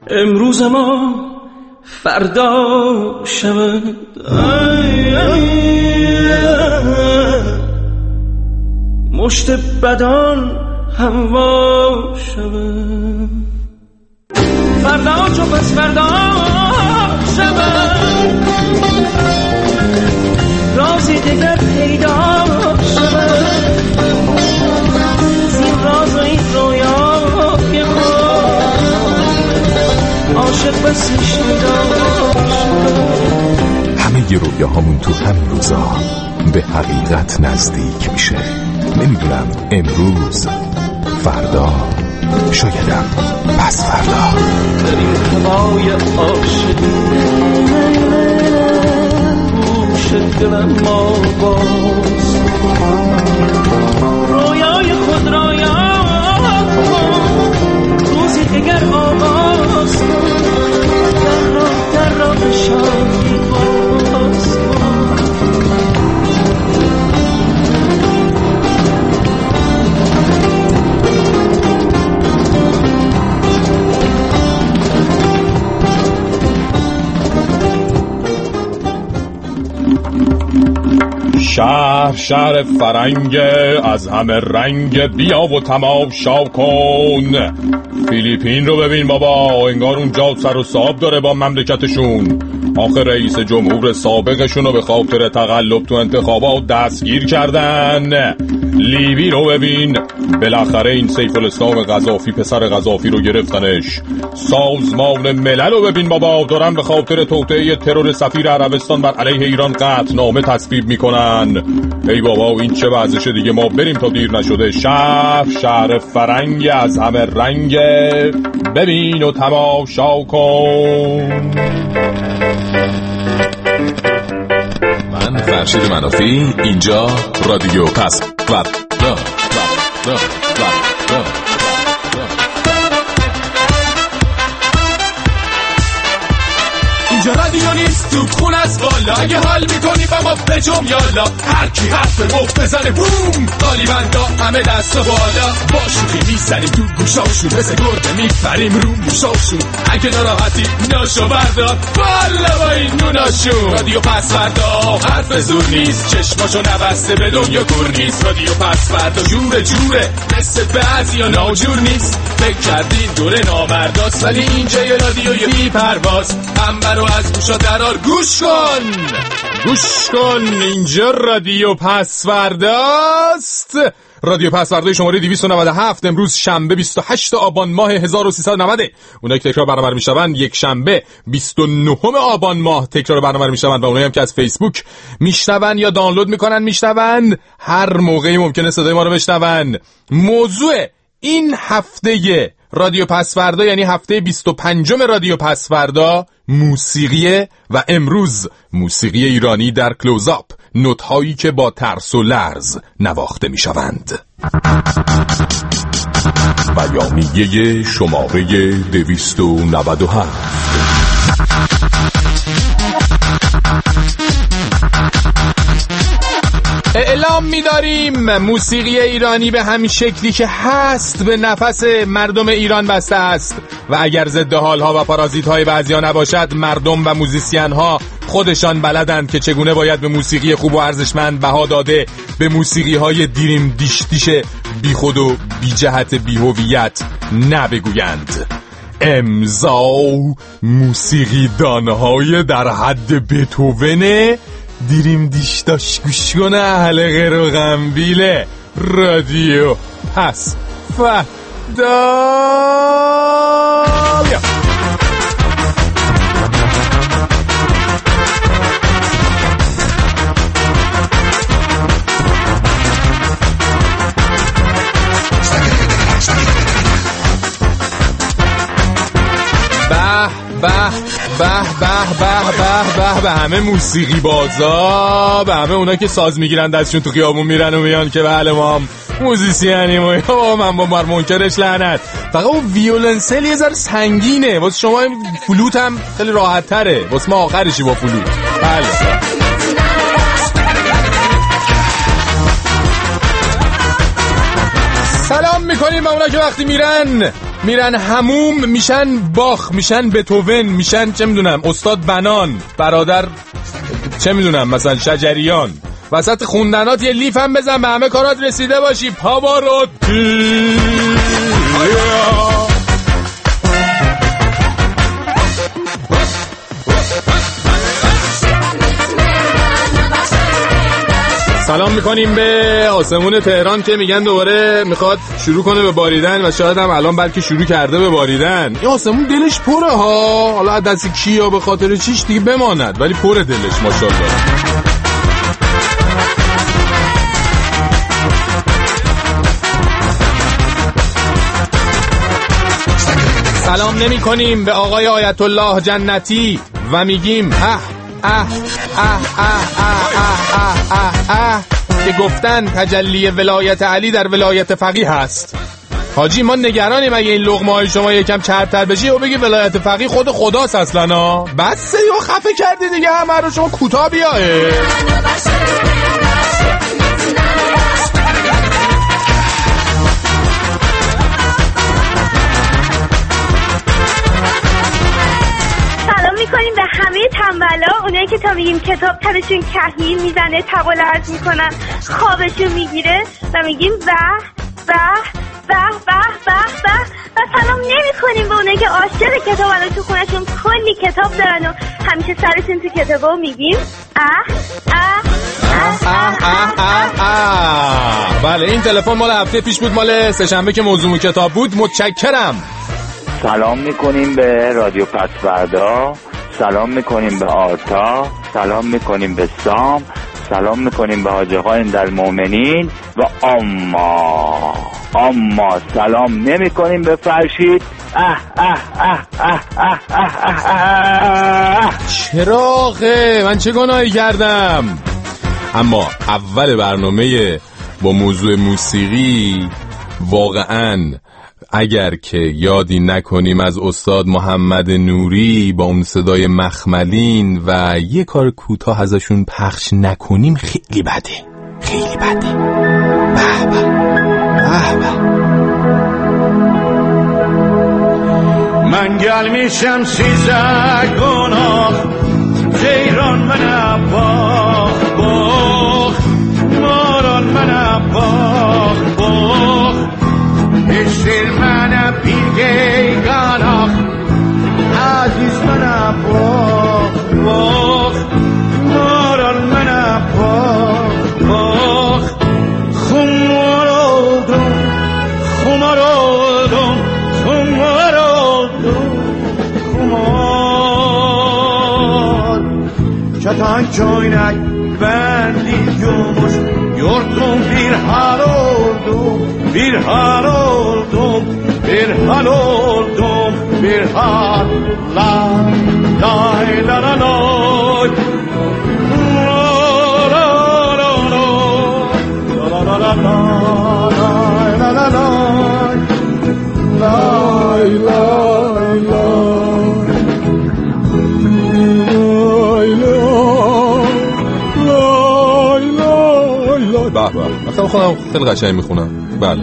امروز ما فردا شود. مشت بدان هموا شود. فردا چو پس فردا شود. رازی دیگر پیدا شود. زین راز و این رویا که عاشق بسی شده. همه ی رویاهامون تو همین روزا به حقیقت نزدیک میشه. نمیدونم امروز، فردا، شایدم پس فردا. در این هوای عاشقی گوش دلم ما باز. رویای خود را یاد کن. روزی دیگر آغاز کن. در راه شادی باز کن. شهر فرنگ از همه رنگ، بیا و تماشا کن. فیلیپین رو ببین بابا، انگار اونجا سر و صاب داره با مملکتشون. آخه رئیس جمهور سابقشون رو به خاطر تقلب تو انتخابات دستگیر کردن. لیبی رو ببین، بالاخره این سیف الاسلام قذافی پسر قذافی رو گرفتنش. سازمان ملل رو ببین بابا، دارن به خاطر توطئه ترور سفیر عربستان بر علیه ایران قطعنامه تصویب میکنن. ای بابا این چه وضعشه دیگه، ما بریم تا دیر نشده. شهر فرنگ از همه رنگ، ببین و تماشا کن. من فرشید منافی، اینجا رادیو پس فردا. اینجا رادیو نیست تو خون از بالا. اگه حال میکنی با ما بجم یالا. هر کی حرف مفت بزنه بوم، قالیبندا همه دست و بالا. با شوخی میزنیم تو گوشاشون، مثل گربه میپریم رو موشاشون. اگه ناراحتی ناشو بردار بالا با این نوناشون. رادیو پس فردا حرف زور نیست، چشماشو نبسته به دنیا کور نیست. رادیو پس فردا جوره مثل بعضی ها ناجور نیست. فکر کردین دوره نامرداست، ولی اینجا یه رادیوی بی پرواز. انبر از گوشا درار گوش کن. اینجا رادیو پس فرداست. رادیو پس فردای شماره 297. امروز شنبه 28 آبان ماه 1390. اونایی که تکرار برنامه میشون یک شنبه 29 آبان ماه تکرار برنامه میشون. و اونایی هم که از فیسبوک میشنون یا دانلود میکنن میشنون، هر موقعی ممکنه صدای ما رو بشنون. موضوع این هفته رادیو پس فردا، یعنی هفته 25 رادیو پس فردا، موسیقیه. و امروز موسیقی ایرانی در کلوزآپ، نوت‌هایی که با ترس و لرز نواخته میشوند. بیانیه شماره 297. اعلام می‌داریم موسیقی ایرانی به همین شکلی که هست به نفس مردم ایران بسته است. و اگر ضد حال‌ها و پارازیت‌های بعضیا نباشد، مردم و موزیسین‌ها خودشان بلدند که چگونه باید به موسیقی خوب و ارزشمند بها داده به موسیقی‌های دیریم دیش بی خود و بی جهت بی هویت نبگویند. امضا موسیقی دانهای در حد بتوون دیریم دیش داشت گوش کنه حلقه رو غنبیله. رادیو پس فردا. به همه موسیقی بازا، به همه اونا که ساز میگیرن دستشون تو خیابون میرن و میان که بله ما هم موزیسینیم و من با مر منکرش لعنت. فقط اون ویولنسل یه ذره سنگینه واسه شما، فلوت هم خیلی راحت تره واسه ما آخرشی با فلوت. بله سلام میکنیم به اونا که وقتی میرن میرن هموم، میشن باخ، میشن بتوون، میشن چه میدونم استاد بنان، برادر چه میدونم مثلا شجریان. وسط خوندنات یه لیف هم بزن، به همه کارات رسیده باشی. پاواروتی. سلام میکنیم به آسمون تهران که میگن دوباره میخواد شروع کنه به باریدن و شاید هم الان بلکه شروع کرده به باریدن. این آسمون دلش پره ها، حالا دست کی یا به خاطر چیش دیگه بماند، ولی پره دلش ماشاءالله. سلام نمی کنیم به آقای آیت الله جنتی و میگیم که گفتن تجلی ولایت علی در ولایت فقیه هست. حاجی ما نگرانیم اگه این لقمه های شما یکم چربتر بشی و بگی ولایت فقیه خود خداست اصلا ها. بس یا خفه کردی دیگه همه رو، شما کوتاه بیاه. میکنیم به همه تنبلا، اونایی که تا میگیم کتاب تنشون کهیر میزنه، تقل عرض میکنن، خوابشون میگیره و میگیم به به به به به به. و سلام نمیکنیم به اونایی که عاشق کتابن و تو خونشون کلی کتاب دارن و همیشه سرشون تو کتابا میگیم بله این تلفن مال هفته پیش بود، مال سه‌شنبه که موضوع کتاب بود. متشکرم. سلام میکنیم به رادیو پسوردا، سلام میکنیم به آرتا، سلام میکنیم به سام، سلام میکنیم به حاج آقا در المؤمنین و اما سلام نمیکنیم به فرشید. چراغه من چه گناهی کردم؟ اما اول برنامه با موضوع موسیقی واقعاً اگر که یادی نکنیم از استاد محمد نوری با اون صدای مخملین و یه کار کوتاه ازشون پخش نکنیم خیلی بده، خیلی بده. به به به به. من گل میشم 13 گناه جیران من باخ ماران من باخ اشتر من پیرگی گاناخ عزیز من باخ ماران من باخ خمارادم çatan köynek bendi yumuş yurdum bir hal oldum bir hal oldum bir hal oldum bir hal la la la la la مثلا خودم خیلی قشنگ میخونم. بله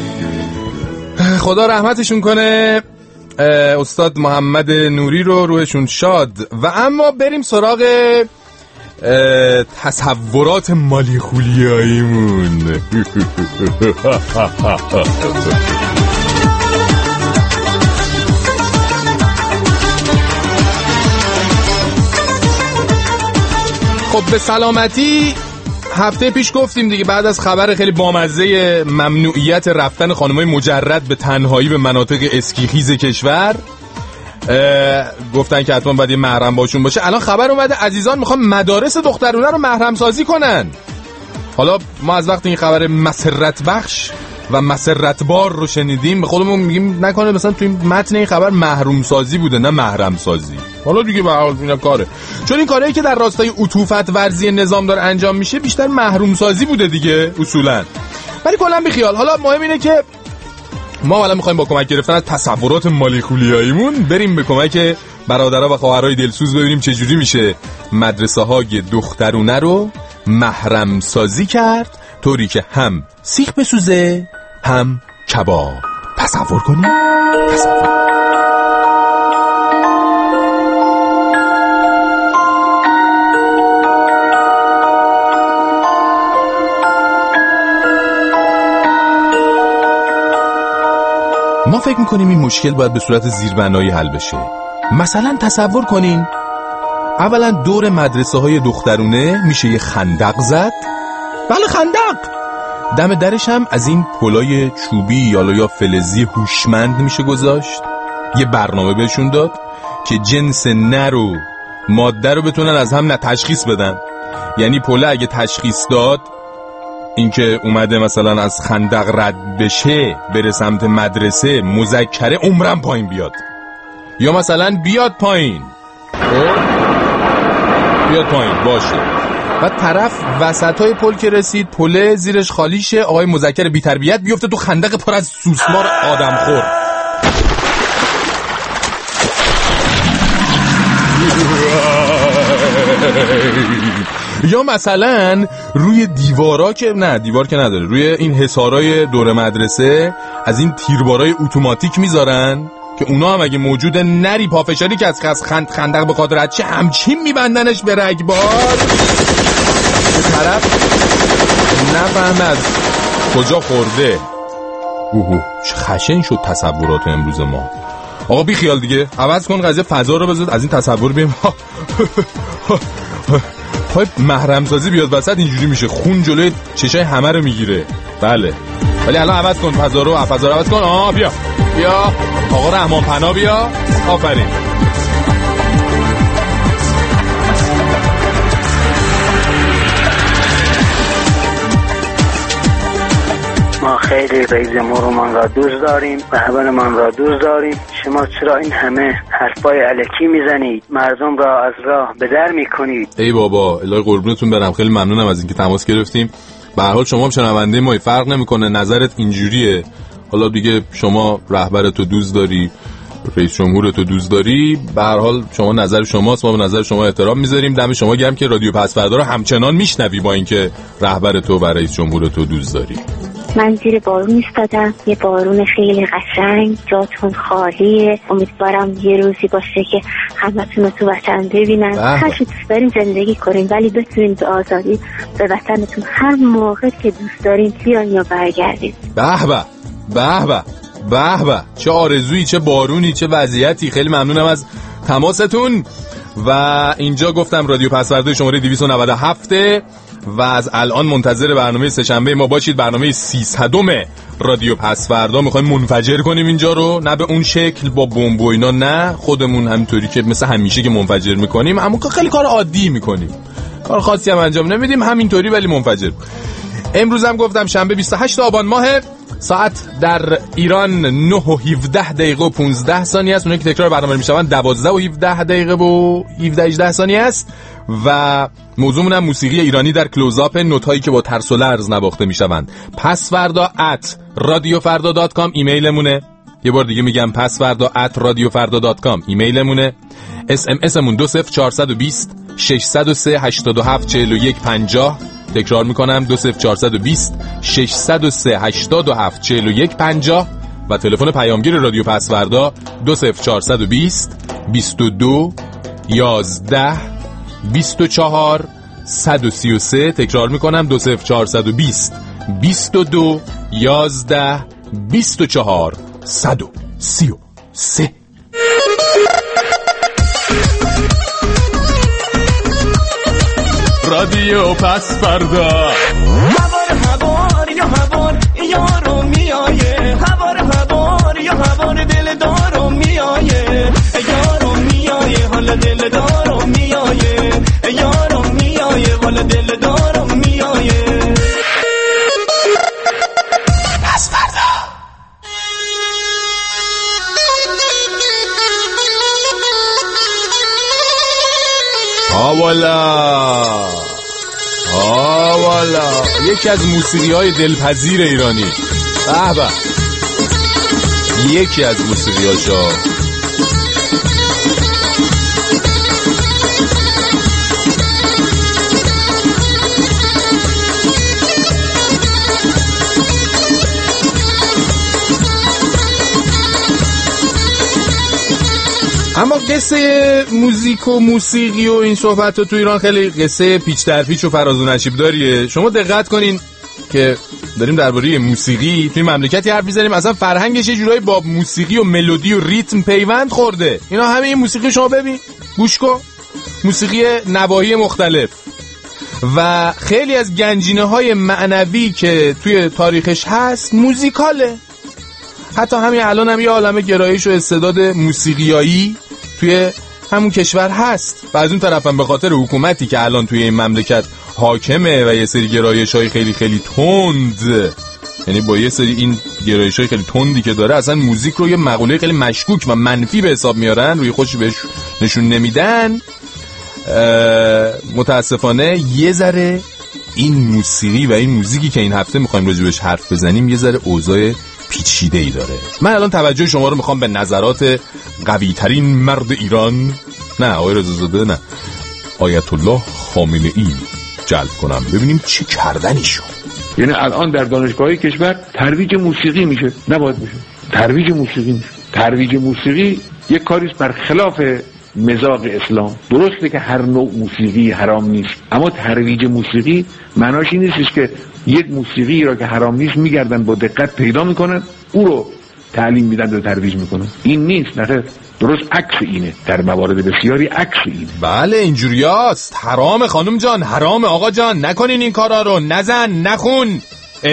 خدا رحمتشون کنه استاد محمد نوری رو، روحشون شاد. و اما بریم سراغ تصورات مالی خولیاییمون. خب به سلامتی. هفته پیش گفتیم دیگه بعد از خبر خیلی بامزه ممنوعیت رفتن خانمای مجرد به تنهایی به مناطق اسکیخیز کشور، گفتن که حتما باید یه محرم باشون باشه. الان خبر اومده عزیزان میخوان مدارس دخترونه رو محرم سازی کنن. حالا ما از وقتی این خبر مسرت بخش و مسرت بار رو شنیدیم به خودمون میگیم نکنه مثلا توی متن این خبر محروم سازی بوده نه محرم سازی. حالا دیگه به حال اینا کاره، چون این کاری که در راستای عطوفت ورزی نظام داره انجام میشه بیشتر محروم سازی بوده دیگه اصولا. ولی کلا بیخیال. حالا مهم اینه که ما حالا میخوایم با کمک گرفتن از تصورات مالی خولیاییمون بریم به کمک برادرها و خواهرای دلسوز ببینیم چه جوری میشه مدرسه های دخترونه رو محرم سازی کرد طوری که هم سیخ بسوزه هم کباب. پس تصور کنیم. ما فکر میکنیم این مشکل باید به صورت زیربنایی حل بشه. مثلا تصور کنین اولا دور مدرسه های دخترونه میشه یه خندق زد. بله خندق. دم درش هم از این پلای چوبی یا فلزی هوشمند میشه گذاشت. یه برنامه بهشون داد که جنس نر و ماده رو بتونن از هم تشخیص بدن. یعنی پله اگه تشخیص داد اینکه اومده مثلا از خندق رد بشه بره سمت مدرسه مذکره عمرم پایین بیاد، یا مثلا بیاد پایین باشه. و طرف وسطای پل که رسید پله زیرش خالی شه، آقای مذکر بی تربیت بیفته تو خندق پر از سوسمار آدم خور. یا مثلا روی دیوارا که نه دیوار که نداره، روی این حصارای دور مدرسه از این تیربارای اتوماتیک میذارن که اونا هم اگه موجود نری پافشاری که از خندق به خاطر چه همچین میبندنش به رگبار که طرف نفهمه از کجا خورده. چه خشن شد تصورات امروز ما. آقا بی خیال دیگه، عوض کن قضیه، فضا رو بذار از این تصور بیم پای محرم سازی بیاد وسط اینجوری میشه خون جلوی چشای همه رو میگیره. بله ولی الان عوض کن فضا رو عوض کن. بیا آقا رحمان پناه بیا. آفرین. ما خیلی رئیس جمهورمان را دوست داریم، رهبرمان را دوست داریم. شما چرا این همه حرفای الکی میزنید؟ مردم را از راه به در میکنید. ای بابا الهی قربونتون برم، خیلی ممنونم از اینکه تماس گرفتیم. به هر حال شما هم شنونده ما، فرق نمیکنه نظرت اینجوریه. حالا دیگه شما رهبرتو دوست داری، رئیس جمهورتو دوست داری، به هر حال شما نظر شماست، ما به نظر شما احترام میذاریم. دم شما گرم که رادیو پس‌فردا رو همچنان میشنوی با اینکه رهبرتو و رئیس جمهورتو دوست داری. من زیر بارون ایستادم، یه بارون خیلی قشنگ، جاتون خالیه. امیدوارم یه روزی باشه که همتون رو تو وطن ببینن. هر چی دوست دارین زندگی کنین ولی بتونین به آزادی به وطنتون هر موقع که دوست دارین بیان یا برگردین. به چه آرزویی، چه بارونی، چه وضعیتی. خیلی ممنونم از تماستون. و اینجا گفتم رادیو پس‌فردا شماره 297 و از الان منتظر برنامه سه‌شنبه ما باشید. برنامه 300 رادیو پس‌فردا. میخوایم منفجر کنیم اینجا رو، نه به اون شکل با بمب و اینا، نه خودمون همینطوری که مثل همیشه که منفجر میکنیم، اما خیلی کار عادی میکنیم، کار خاصی هم انجام نمیدیم، همینطوری ولی منفجر. امروز هم گفتم شنبه 28 آبان ماه، ساعت در ایران 9:17 و 15 ثانیه است. اونایی که تکرار برنامه میشون 12:17 و 17-18 ثانیه است. و موضوعمون هم موسیقی ایرانی در کلوزآپ، نوتایی که با ترس و لرز نواخته میشوند. pasfarda@radiofarda.com ایمیلمونه. یه بار دیگه میگم pasfarda@radiofarda.com ایمیلمونه. SMS-مون 20420 603 87 41 50. تکرار میکنم 20420 603 87 41 50 و تلفن پیامگیر رادیو پس‌فردا 20420 22 11 24 133. تکرار میکنم 20420 22 11 24 133. رادیو پس‌فردا. هوار یا هوار یارو میایه، هوار یا هوار دل دارو میایه، یارو میایه حالا دل دارو میایه، یارو میایه حالا دل دارو میایه. پس‌فردا. والا یکی از موسیقی‌های دلپذیر ایرانی. به یکی از موسیقی‌هاشا. اما قصه موزیک و موسیقی و این صحبت تو ایران خیلی قصه پیچ در پیچ و فراز و نشیب داریه. شما دقت کنین که داریم درباره موسیقی توی مملکتی حرف می‌زنیم، اصلا فرهنگش یه جورایی با موسیقی و ملودی و ریتم پیوند خورده. اینا همه این موسیقی شما ببین، گوش کن، موسیقی نواحی مختلف و خیلی از گنجینه‌های معنوی که توی تاریخش هست موزیکاله. حتی همین الان هم یه عالمه گرایش و استعداد موسیقیایی توی همون کشور هست و از اون طرف هم به خاطر حکومتی که الان توی این مملکت حاکمه و یه سری گرایش‌های خیلی خیلی تند، یعنی با یه سری این گرایش‌های خیلی تندی که داره اصلا موزیک رو یه مقوله خیلی مشکوک و منفی به حساب میارن، روی خودش بهش نشون نمیدن. متاسفانه یه ذره این موسیقی و این موزیکی که این هفته میخوایم راجبش حرف بزنیم یه ذره اوضاع پیچیده‌ای داره. من الان توجه شما رو میخوام به نظرات قوی ترین مرد ایران، نه آقای رضازاده، نه آیت الله خامنه‌ای جلب کنم، ببینیم چه کردنیشون. یعنی الان در دانشگاه‌های کشور ترویج موسیقی میشه، نباید میشه، ترویج موسیقی میشه. ترویج موسیقی یک کاریست برخلاف مزاج اسلام. درسته که هر نوع موسیقی حرام نیست، اما ترویج موسیقی معناش این نیست که یک موسیقی را که حرام نیست میگردن با دقت پیدا میکنن او رو تعلیم میدن و ترویج میکنن. این نیست، نه، درست عکس اینه، در موارد بسیاری عکس اینه. بله اینجوریاست، حرام خانم جان، حرام آقا جان، نکنین این کارا رو، نزن، نخون.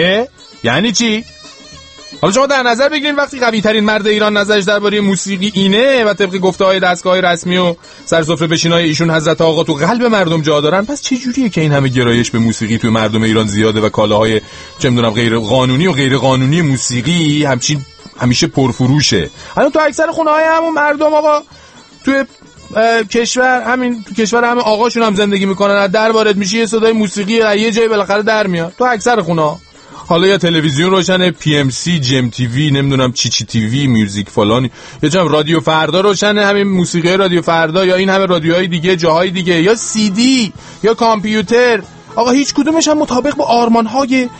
یعنی چی؟ حالا شما در نظر بگیرین وقتی قوی ترین مرد ایران نظرش درباره موسیقی اینه و طبق گفته‌های دستگاه رسمی و سرسفره بشینای ایشون حضرت آقا تو قلب مردم جا دارن، پس چه جوریه که این همه گرایش به موسیقی تو مردم ایران زیاده و کالاهای چه میدونم غیر قانونی و غیر قانونی موسیقی همیشه پرفروشه؟ الان تو اکثر خونه‌های همون مردم آقا توی کشور همین آقاشون هم زندگی میکنن، در وارد میشه یه صدای موسیقی یه جایی بالاخره در میاد تو اکثر خونه‌ها. حالا یا تلویزیون روشنه، PMC، جم تیوی، نمیدونم چی تیوی، میوزیک فلانی، یا چم رادیو فردا روشنه، همین موسیقی رادیو فردا، یا این همه رادیوهای دیگه جاهای دیگه، یا CD یا کامپیوتر. آقا هیچ کدومش هم مطابق با آرمان‌های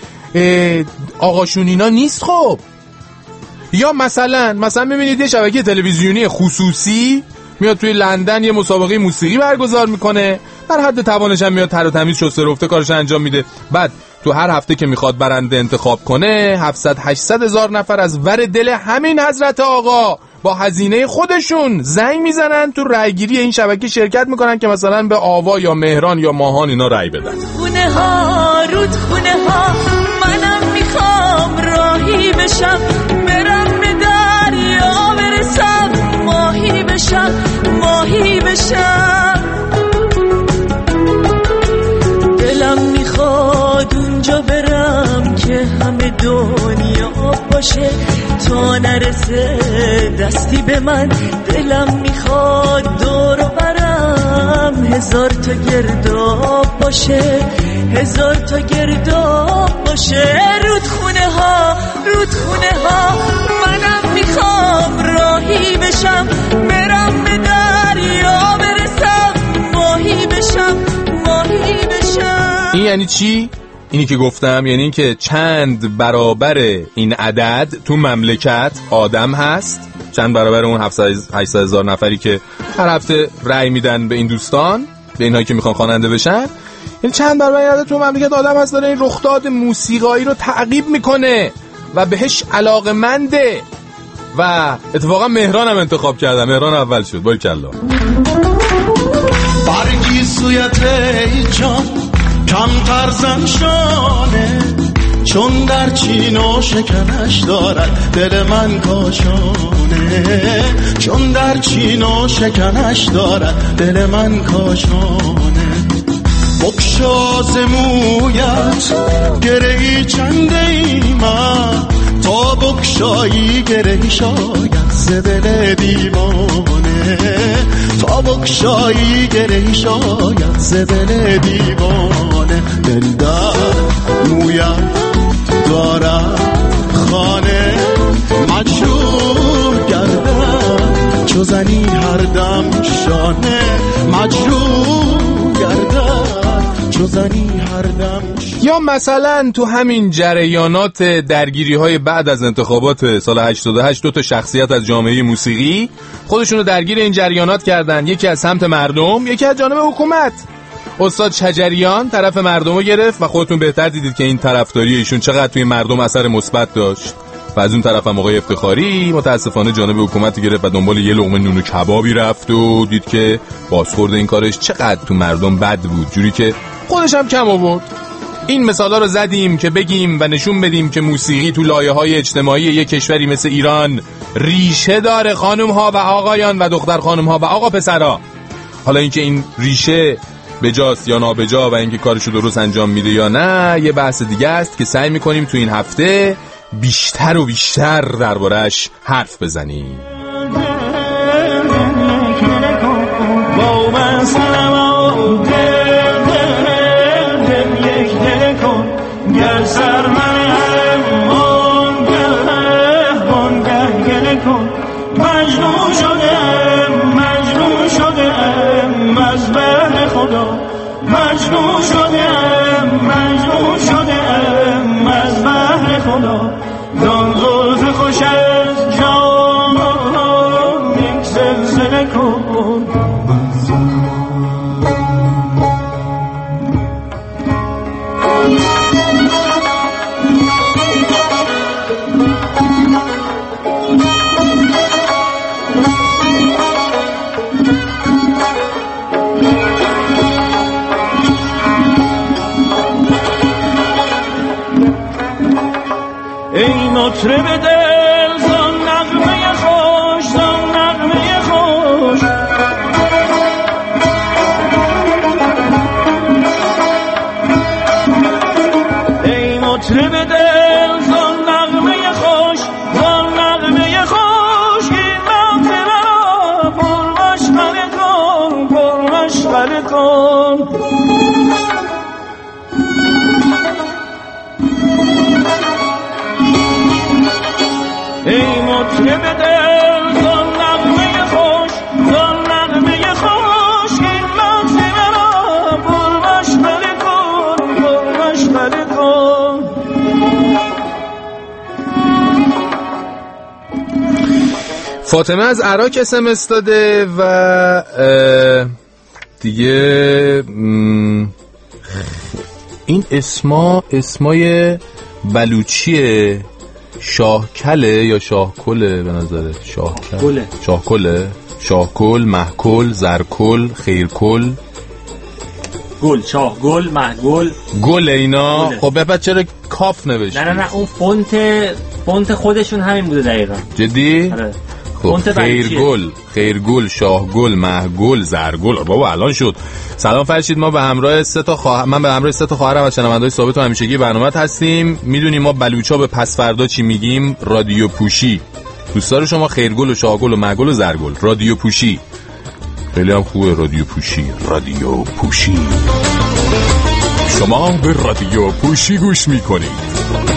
آقاشون اینا نیست. خب یا مثلا میبینید یه شبکه تلویزیونی خصوصی میاد توی لندن یه مسابقه موسیقی برگزار میکنه، در حد توانش هم میاد تر و تمیز شسته رفته کارش انجام میده. بعد تو هر هفته که میخواد برنده انتخاب کنه 700-800 هزار نفر از ور دل همین حضرت آقا با هزینه خودشون زنگ میزنن تو رایگیری این شبکه شرکت میکنن که مثلا به آوا یا مهران یا ماهان اینا رای بدن. خونه ها رود خونه ها منم میخوام راهی بشم، برم به دریا برسم، ماهی بشم. دلم میخواد اونجا برم که همه دنیا باشه، تا نرسه دستی به من. دلم میخواد دور و برم هزار تا گرداب باشه، هزار تا گرداب باشه. رودخونه ها منم میخوام راهی بشم، برم به دریا برسم، ماهی بشم. این یعنی چی؟ اینی که گفتم یعنی این که چند برابر این عدد تو مملکت آدم هست، چند برابر اون 700-800 هزار نفری که هر هفته رأی میدن به این دوستان، به اینهایی که میخوان خواننده بشن، یعنی چند برابر این عدد تو مملکت آدم هست داره این رخداد موسیقایی رو تعقیب میکنه و بهش علاقه‌منده. و اتفاقا مهران هم انتخاب کردم، مهران اول شد. باریکلا. برگی سویت ای جان کم ترزن شانه، چون در چین و شکنش دارد دل من کاشانه، چون در چین و شکنش دارد دل من کاشانه. بکشاز مویت گرهی چنده ای من، تا بکشایی گرهی شاید ز دل دیوانه، تا بکشایی گرهی شاید ز دل دیوانه. دل در مویت دارد خانه، مجروح گردد چو زنی هر دم شانه، مجروح گردد چو زنی هر دم شانه. یا مثلا تو همین جریانات درگیری‌های بعد از انتخابات سال 88 دو تا شخصیت از جامعه موسیقی خودشونو درگیر این جریانات کردن، یکی از سمت مردم، یکی از جانب حکومت. استاد شجریان طرف مردمو گرفت و خودتون بهتر دیدید که این طرفداری ایشون چقدر توی مردم اثر مثبت داشت. و از اون طرف هم آقای افتخاری متاسفانه جانب حکومت گرفت و دنبال یه لقمه نون و کبابی رفت و دید که بازخورد این کارش چقدر تو مردم بد بود، جوری که خودش هم کم آورد. این مثالا رو زدیم که بگیم و نشون بدیم که موسیقی تو لایه‌های اجتماعی یک کشوری مثل ایران ریشه داره، خانم‌ها و آقایان و دختر خانم‌ها و آقا پسرها. حالا اینکه این ریشه بجاست یا نابجا و اینکه کارشو درست انجام میده یا نه یه بحث دیگه است که سعی میکنیم تو این هفته بیشتر و بیشتر دربارش حرف بزنیم. مجنون شدم از بحر خدا دان زلف خوش از جانم یک زلزله کن. مطرب دل زن نغمه خوش، زن نغمه خوش. ای مطرب دل زن نغمه خوش، زن نغمه خوش. این مغزه را پر مشغله کن، پر مشغله کن. ای مطرب دل زن نغمه خوش، زن نغمه خوش. این مغزه را پر مشغله کن، پر مشغله کن. فاطمه از عراق اسمس داده و دیگه این اسمای بلوچیه. شاهکله یا شاهکله به نظره؟ شاهکله، شاهکل، محکل، زرکل، خیرکل، گل، شاهگل، محگل، گل اینا. خب بعد چرا کاف نوشتی؟ نه اون فونت خودشون همین بوده دقیقاً. جدی؟ آره. خب خیرگل، شاهگل، محگل، زرگل. بابا الان شد. سلام فرشید، ما به همراه من به همراه 3 تا خواهرم و شنونده‌های ثابت و همیشگی برنامه هستیم. میدونیم ما بلوچا به پس فردا چی میگیم؟ رادیو پوشی. دوستان شما خیرگل و شاهگل و محگل و زرگل، رادیو پوشی. خیلی هم خوبه رادیو پوشی. رادیو پوشی. شما به رادیو پوشی گوش میکنید.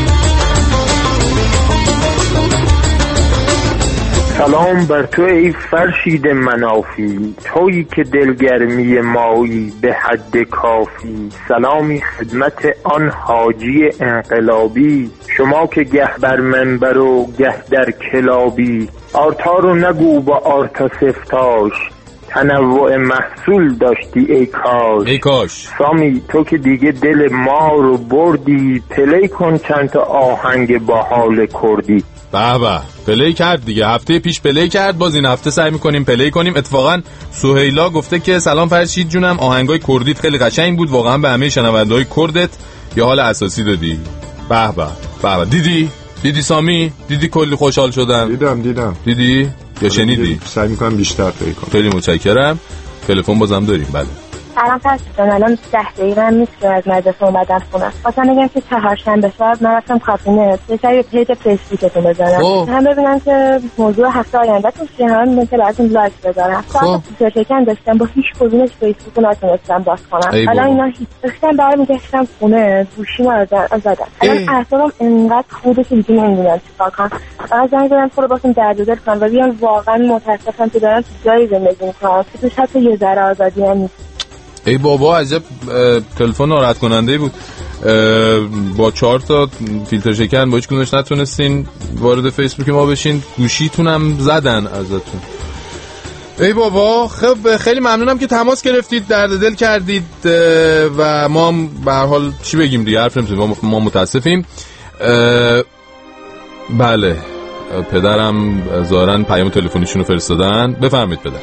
سلام بر تو ای فرشید منافی، تویی که دلگرمی مایی به حد کافی. سلامی خدمت آن حاجی انقلابی، شما که گه بر منبر و گه در کلابی. آرتا رو نگو با آرتا سفتاش، تنوع محصول داشتی ای کاش. سامی تو که دیگه دل ما رو بردی، پلی کن چند تا آهنگ با حال کردی. بابا پلی کرد دیگه، هفته پیش پلی کرد، باز این هفته سعی میکنیم پلی کنیم. اتفاقا سهیلا گفته که سلام فرشید جونم، آهنگای کردیت خیلی قشنگ بود، واقعا به همه شنونده‌های کردت یه حال اساسی دادی. بابا دیدی سامی؟ دیدی کلی خوشحال شدم. دیدم. دیدی یا شنیدی؟ سعی میکنم بیشتر پلی کنم. خیلی متشکرم. تلفن بازم داریم. بله سلام فرشید جان، الان 10 دقیقه هم نیست که از مدرسه اومدم خونه. خواستم بگم که چهارشنبه شب من رفتم کافینه، یه پیج فیسبوکتون بزنم هم ببینم که موضوع هفته آینده‌تون چیه، هم مثل براتون لایک بذارم. فکر داشتم با هیچ کدومش فیسبوک رو نتونستم باز کنم. حالا اینا هیچ داشتم برمیگشتم خونه، گوشیمو زدم. الان اعصابم انقدر خوبه که دیگه نمیدونم چیکار کنم. فقط زنگ زدم تو رو باتون درد و دل کنم و بیان واقعا متاسفم که دارم تو جایی زندگی می‌کنم که توش حتی یه ذره آزادی هم نیست. ای بابا عجب تلفن ناراحت کننده بود. با 4 تا فیلتر شکن با هیچ کدومش نتونستین وارد فیسبوک ما بشین، گوشیتونم زدن ازتون. ای بابا، خب خیلی ممنونم که تماس گرفتید، درد دل کردید و ما هم به هر حال چی بگیم دیگه، حرف نمی‌زنیم، ما متاسفیم. بله، پدرم ظاهراً پیام تلفنیشونو فرستادن. بفرمایید پدر.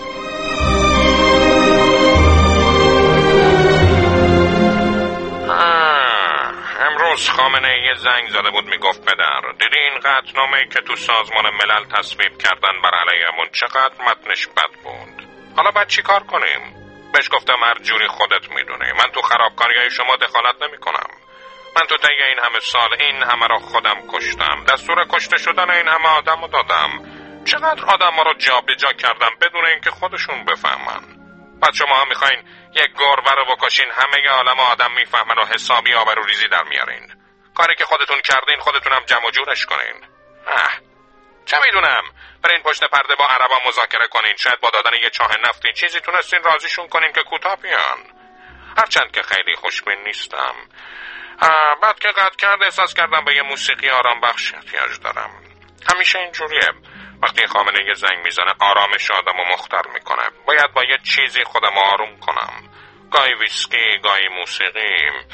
امروز خامنه‌ای زنگ زده بود میگفت پدر، دیدی این قطعنامه‌ای که تو سازمان ملل تصویب کردن بر علیمون چقدر متنش بد بود. حالا باید چی کار کنیم؟ بهش گفتم هر جوری خودت میدونی، من تو خرابکاریای شما دخالت نمی‌کنم. من تو طی این همه سال این همه را خودم کشتم، دستور کشته شدن این همه آدمو دادم. چقدر آدم‌ها رو جابجا کردم بدون اینکه خودشون بفهمن. بعد شما هم میخواین یک گربه رو بکشین همه عالم آدم میفهمن و حسابی آبروریزی در میارین. کاری که خودتون کردین خودتونم جمع و جورش کنین. چه میدونم، برین پشت پرده با عربا مذاکره کنین، شاید با دادن یه چاه نفتی چیزی تونستین راضیشون کنین که کوتاه بیان. هرچند که خیلی خوشبین نیستم. بعد که قطع کرد احساس کردم به یه موسیقی آرام بخش احتیاج دارم. همیشه اینجوریه، وقتی خامنه یه زنگ میزنه آرامش آدمو مختل میکنه. باید با یه چیزی خودم آروم کنم، گاهی ویسکی، گاهی موسیقی.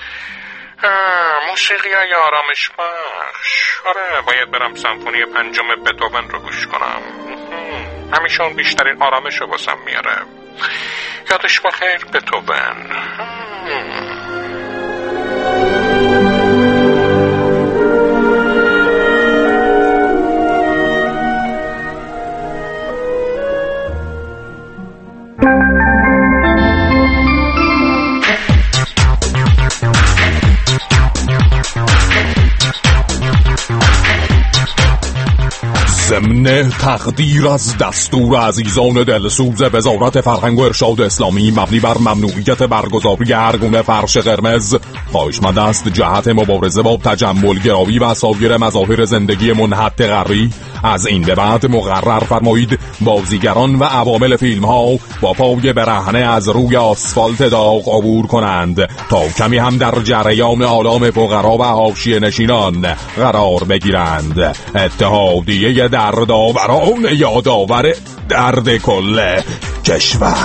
موسیقی های آرامش بخش. آره، باید برم سمفونی 5 بتهوون رو گوش کنم. همیشه اون بیشترین آرامش رو واسم میاره. یادش بخیر بتهوون. ضمن تقدیر از دستور عزیزان دلسوز وزارت فرهنگ و ارشاد اسلامی مبنی بر ممنوعیت برگزاری هر گونه فرش قرمز، خواهشمند است جهت مبارزه با تجمل گرایی و سایر مظاهر زندگی منحط غربی از این به بعد مقرر فرمایید بازیگران و عوامل فیلم ها با پای برهنه از روی آسفالت داغ عبور کنند تا کمی هم در جریان آلام فقرا و حاشیه نشینان قرار بگیرند. اتحادیه دردآوران یادآور درد کل کشور.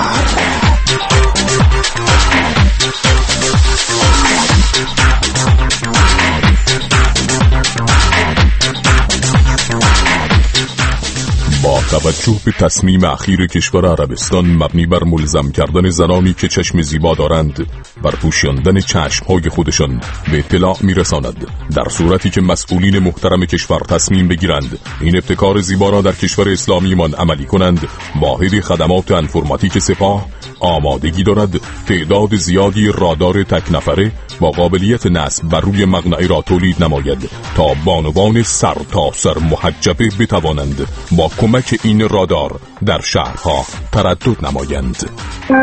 با توجه به تصمیم اخیر کشور عربستان مبنی بر ملزم کردن زنانی که چشم زیبا دارند بر پوشاندن چشمهای خودشان به اطلاع میرساند، در صورتی که مسئولین محترم کشور تصمیم بگیرند این ابتکار زیبا را در کشور اسلامیمان عملی کنند، واحد خدمات انفرماتیک سپاه آمادگی دارد تعداد زیادی رادار تک نفره با قابلیت نصب بر روی مقنعه را تولید نماید تا بانوان سر تا سر محجبه بتوانند با کمک این رادار در شهرها تردد نمایند.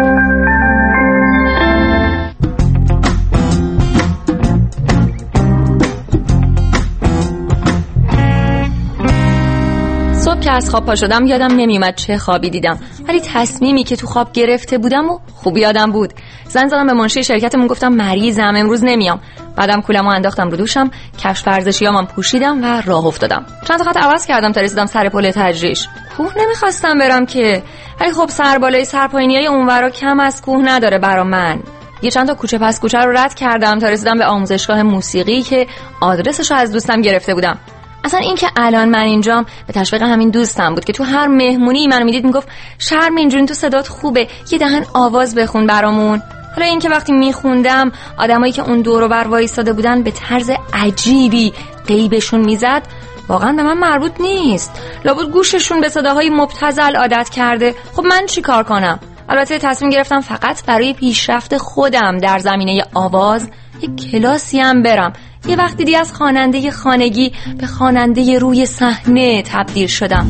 صبح که از خواب پا شدم یادم نمیومد چه خوابی دیدم، ولی تصمیمی که تو خواب گرفته بودم و خوب یادم بود. زنگ زدم به منشی شرکتمون، گفتم مریضم امروز نمیام. بعدم کولمو انداختم رو دوشم، کفش ورزشیامم پوشیدم و راه افتادم. چند تا خط عوض کردم تا رسیدم سر پل تجریش. کوه نمیخواستم برم که، ولی خب سربالای سرپایینیای اونورا کم از کوه نداره برا من. یه چند تا کوچه پس کوچه رو رد کردم تا رسیدم به آموزشگاه موسیقی که آدرسشو از دوستم گرفته بودم. اصلا این که الان من اینجام به تشویق همین دوستم بود که تو هر مهمونی منو میدید میگفت شرم اینجوری تو صدات خوبه، یه دهن آواز بخون برامون. حالا این که وقتی میخوندم آدمایی که اون دور و بر وایساده بودن به طرز عجیبی قیبشون میزد، واقعا به من مربوط نیست. لابد گوششون به صداهای مبتذل عادت کرده. خب من چی کار کنم؟ البته تصمیم گرفتم فقط برای پیشرفت خودم در زمینه آواز یک کلاسی هم برم. یه وقت دیگه از خواننده خانگی به خواننده روی صحنه تبدیل شدم.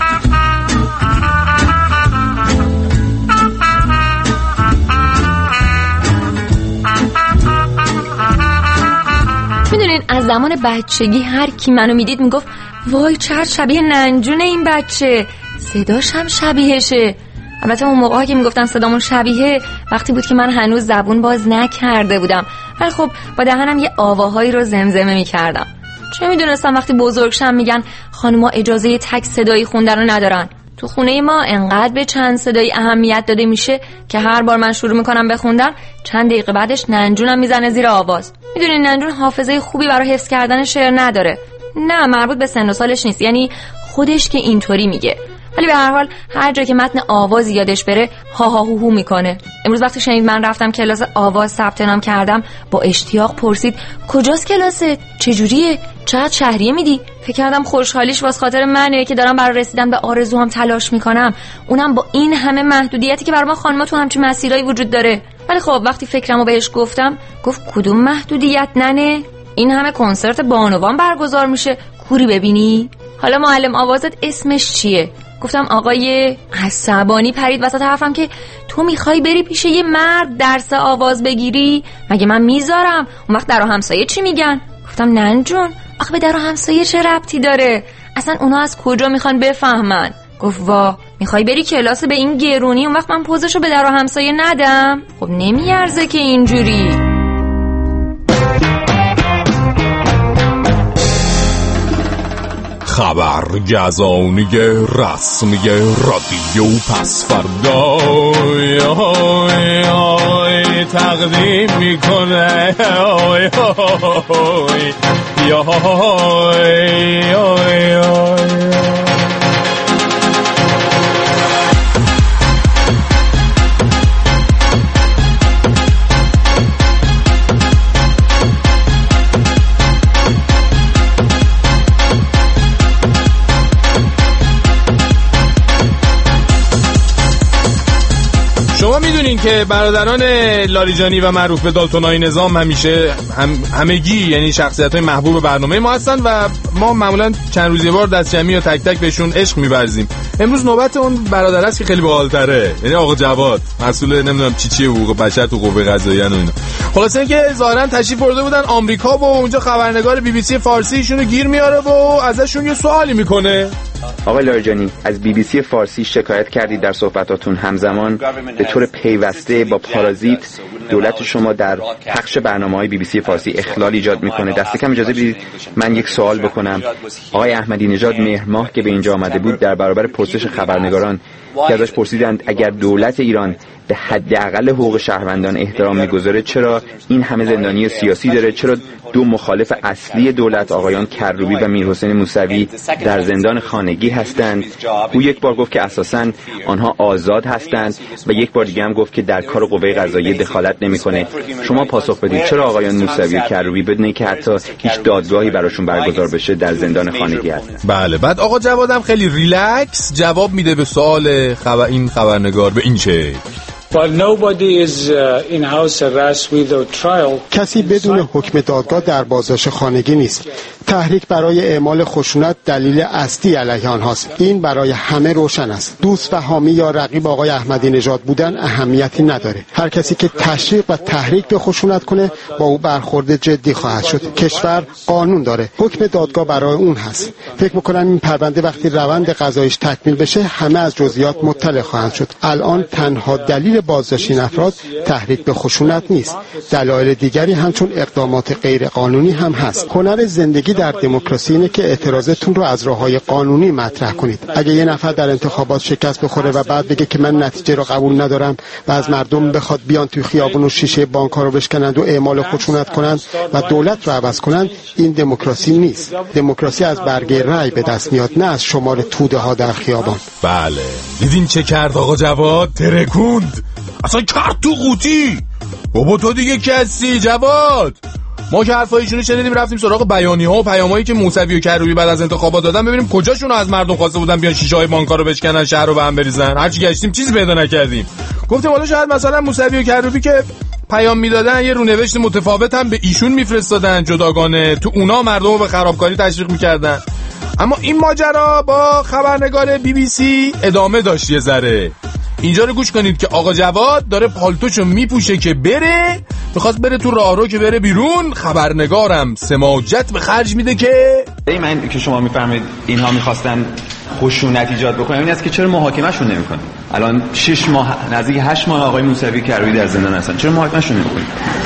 میدونین از زمان بچگی هر کی منو میدید میگفت وای چقدر شبیه ننجون این بچه، صداش هم شبیهشه. البته اون موقع‌ها که میگفتن صدامون شبیه، وقتی بود که من هنوز زبون باز نکرده بودم، ولی خب با دهنم یه آواهایی رو زمزمه میکردم. چه میدونستم وقتی بزرگشم میگن خانوما اجازه تک صدایی خوندن رو ندارن. تو خونه ما انقدر به چند صدایی اهمیت داده میشه که هر بار من شروع میکنم بخوندن چند دقیقه بعدش ننجونم میزنه زیر آواز. میدونین ننجون حافظه خوبی برای حفظ کردن شعر نداره. نه مربوط به سن و سالش نیست، یعنی خودش که اینطوری میگه، ولی به هر حال هر جا که متن آوازی یادش بره ها ها هو هو میکنه. امروز وقتی شنید من رفتم کلاس آواز ثبت نام کردم با اشتیاق پرسید کجاست کلاست؟ چجوریه؟ چقدر شهریه میدی؟ فکر کردم خوشحالیش واسه خاطر منه که دارم برای رسیدن به آرزوام تلاش میکنم، اونم با این همه محدودیتی که برای ما خانم‌ها تو همچین مسیرایی وجود داره. ولی خب وقتی فکرمو بهش گفتم گفت کدوم محدودیت ننه؟ این همه کنسرت بانوان برگزار میشه، کوری ببینی؟ حالا معلم آوازت اسمش چیه؟ گفتم آقای عصبانی پرید وسط حرفم که تو میخوای بری پیش یه مرد درس آواز بگیری؟ مگه من میذارم؟ اون وقت در و همسایه چی میگن؟ گفتم ننجون آخه به در و همسایه چه ربطی داره؟ اصلا اونا از کجا میخوان بفهمن؟ گفت وا میخوای بری کلاس به این گرونی اون وقت من پوزشو به در و همسایه ندم؟ خب نمیارزه که اینجوری. خبرگزانی رسمی رادیو پسفردا تقدیم میکنه شما میدونین که برادران لاریجانی و معروف به دالتونای نظام همیشه همگی یعنی شخصیت‌های محبوب برنامه ما هستن و ما معمولا چند روز یه بار دست جمعی و تک تک بهشون عشق می‌ورزیم. امروز نوبت اون برادر است که خیلی باحال‌تره، یعنی آقا جواد، مسئول نمیدونم چی حقوق بشر تو قوه قضاییه و اینا. خلاصه اینکه ظاهرا تشریف برده بودن آمریکا و اونجا خبرنگار BBC فارسی ایشونو گیر میاره و ازشون یه سوالی میکنه. آقای لاریجانی، از BBC فارسی شکایت کردید در صحبتاتون همزمان به طور پیوسته با پارازیت دولت شما در پخش برنامه‌های BBC فارسی اخلال ایجاد میکنه. دست کم اجازه بدید من یک سوال بکنم. آقای احمدی نژاد مهر ماه که به اینجا آمده بود در برابر پرسش خبرنگاران که ازش پرسیدند اگر دولت ایران به حداقل حقوق شهروندان احترام میگذاره چرا این همه زندانی سیاسی داره، چرا دو مخالف اصلی دولت آقایان کروبی و میرحسین موسوی در زندان خانگی هستند؟ او یک بار گفت که اساساً آنها آزاد هستند و یک بار دیگه هم گفت که در کار قوه قضاییه دخالت نمیکنه. شما پاسخ بدید چرا آقایان موسوی و کروبی بدون اینکه حتی هیچ دادگاهی براشون برگزار بشه در زندان خانگی هستند؟ بله، بعد آقا جوادم خیلی ریلکس جواب میده به سوال این خبرنگار به این چه کسی بدون حکم دادگاه در بازداشت خانگی نیست. تحریک برای اعمال خشونت دلیل اصلی علیه آنهاست. این برای همه روشن است. دوست و حامی یا رقیب آقای احمدی نژاد بودن اهمیتی نداره. هر کسی که تشویق و تحریک به خشونت کنه با او برخورد جدی خواهد شد. کشور قانون داره. حکم دادگاه برای اون هست. فکر می‌کنم این پرونده وقتی روند قضاییش تکمیل بشه همه از جزئیات مطلع خواهند شد. الان تنها دلیل بازداشت این افراد تحریک به خشونت نیست. دلایل دیگری همچون اقدامات غیر قانونی هم هست. هنر زندگی در دموکراسی اینه که اعتراضتون رو از راه‌های قانونی مطرح کنید. اگه یه نفر در انتخابات شکست بخوره و بعد بگه که من نتیجه رو قبول ندارم و از مردم بخواد بیان توی خیابون و شیشه بانک‌ها رو بشکنند و اعمال خشونت کنند و دولت رو عوض کنند، این دموکراسی نیست. دموکراسی از برگه رأی به دست میاد، نه از شمار توده ها در خیابان. بله، دیدین چه کرد آقا جواد؟ ترکوند اصلا کرد تو قوطی. بابا تو دیگه کسی جواد. ما که حرفایشونو شنیدیم رفتیم سراغ بیانیه‌ها و پیامایی که موسوی و کروبی بعد از انتخابات دادن ببینیم کجاشونو از مردم خواسته بودن بیان شیشه‌های بانک‌ها رو بشکنن، شهر رو به هم بریزن. هرچی گشتیم چیزی پیدا نکردیم. گفتیم حالا شاید مثلا موسوی و کروبی که پیام میدادن یه رونوشت متفاوت هم به ایشون میفرستادن جداگانه، تو اونا مردم رو به خرابکاری تشویق می‌کردن. اما این ماجرا با خبرنگار BBC ادامه داشت یه ذره. اینجا رو گوش کنید که آقا جواد داره پالتوشو میپوشه که بره میخواست بره تو راهرو که بره بیرون، خبرنگارم سماجت به خرج میده که من که شما میفهمید اینها میخواستن خشونت ایجاد بکنن این است که چرا محاکمه‌شون نمی‌کنن. الان 6 ماه نزدیک 8 ماه آقای موسوی کرویی در زندان هستن، چرا محاکمه‌شون نمی‌کنن؟